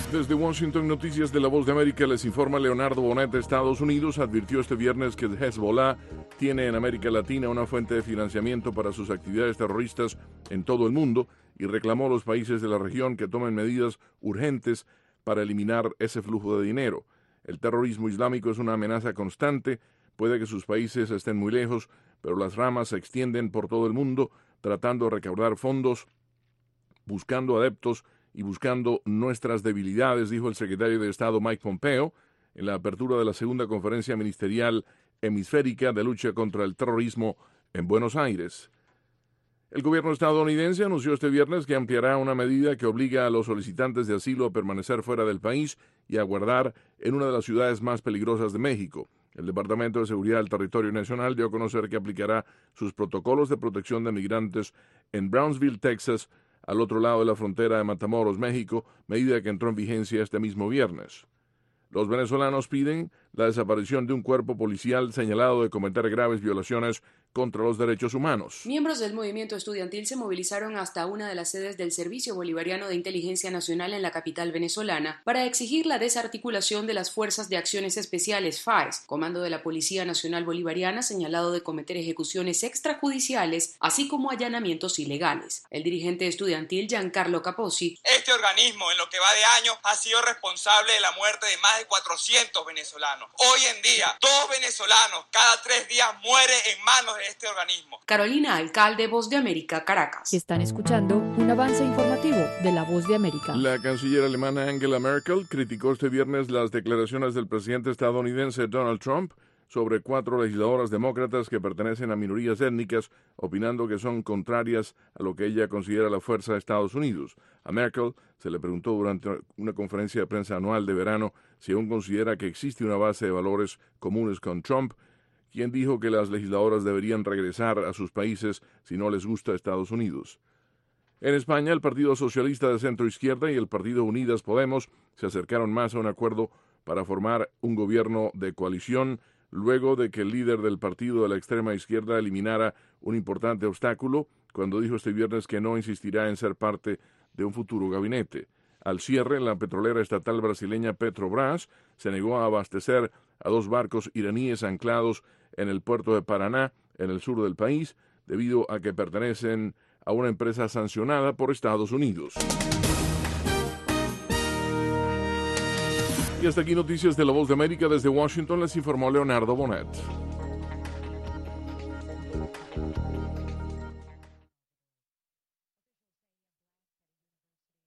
Desde Washington, Noticias de la Voz de América, les informa Leonardo Bonet. De Estados Unidos advirtió este viernes que Hezbollah tiene en América Latina una fuente de financiamiento para sus actividades terroristas en todo el mundo y reclamó a los países de la región que tomen medidas urgentes para eliminar ese flujo de dinero. El terrorismo islámico es una amenaza constante, puede que sus países estén muy lejos, pero las ramas se extienden por todo el mundo tratando de recaudar fondos, buscando adeptos y buscando nuestras debilidades, dijo el secretario de Estado Mike Pompeo en la apertura de la segunda conferencia ministerial hemisférica de lucha contra el terrorismo en Buenos Aires. El gobierno estadounidense anunció este viernes que ampliará una medida que obliga a los solicitantes de asilo a permanecer fuera del país y a aguardar en una de las ciudades más peligrosas de México. El Departamento de Seguridad del Territorio Nacional dio a conocer que aplicará sus protocolos de protección de migrantes en Brownsville, Texas, al otro lado de la frontera de Matamoros, México, medida que entró en vigencia este mismo viernes. Los venezolanos piden la desaparición de un cuerpo policial señalado de cometer graves violaciones contra los derechos humanos. Miembros del movimiento estudiantil se movilizaron hasta una de las sedes del Servicio Bolivariano de Inteligencia Nacional en la capital venezolana para exigir la desarticulación de las Fuerzas de Acciones Especiales FAES, comando de la Policía Nacional Bolivariana señalado de cometer ejecuciones extrajudiciales, así como allanamientos ilegales. El dirigente estudiantil Giancarlo Capozzi: este organismo en lo que va de año ha sido responsable de la muerte de más de 400 venezolanos. Hoy en día, 2 venezolanos cada 3 días mueren en manos de este organismo. Carolina Alcalde, Voz de América, Caracas. Están escuchando un avance informativo de la Voz de América. La canciller alemana Angela Merkel criticó este viernes las declaraciones del presidente estadounidense Donald Trump sobre 4 legisladoras demócratas que pertenecen a minorías étnicas, opinando que son contrarias a lo que ella considera la fuerza de Estados Unidos. A Merkel se le preguntó durante una conferencia de prensa anual de verano si aún considera que existe una base de valores comunes con Trump, quien dijo que las legisladoras deberían regresar a sus países si no les gusta Estados Unidos. En España, el Partido Socialista de Centro Izquierda y el Partido Unidas Podemos se acercaron más a un acuerdo para formar un gobierno de coalición luego de que el líder del partido de la extrema izquierda eliminara un importante obstáculo cuando dijo este viernes que no insistirá en ser parte de un futuro gabinete. Al cierre, la petrolera estatal brasileña Petrobras se negó a abastecer a 2 barcos iraníes anclados en el puerto de Paraná, en el sur del país, debido a que pertenecen a una empresa sancionada por Estados Unidos. Y hasta aquí Noticias de la Voz de América. Desde Washington les informó Leonardo Bonet.